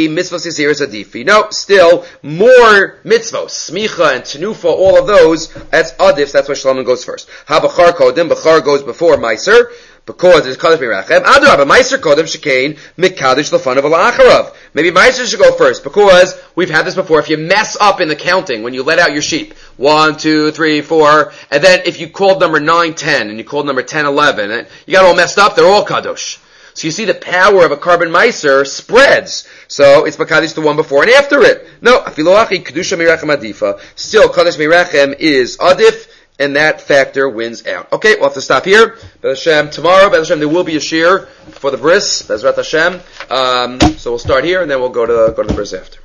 more mitzvos, smicha and tenufa, all of those, that's adif, that's why Shlomo goes first. Ha-bachar kodim, bachar goes before meiser, because it's kadosh mirachem. Adrabah, meiser kodim shekain, mikadosh lefanav alacharav. Maybe meiser should go first, because we've had this before, if you mess up in the counting, when you let out your sheep, 1, 2, 3, 4, and then if you called number 9, 10, and you called number 10, 11, and you got all messed up, they're all kadosh. So you see the power of a carbon meiser spreads. So it's Makadish the one before and after it. No, afiloachi kedusha mirachem adifa. Still, kadosh mirachem is adif, and that factor wins out. Okay, we'll have to stop here. Bez Hashem, tomorrow, Bez Hashem, there will be a shir for the bris, Bezrat Hashem. So we'll start here, and then we'll go to the bris after.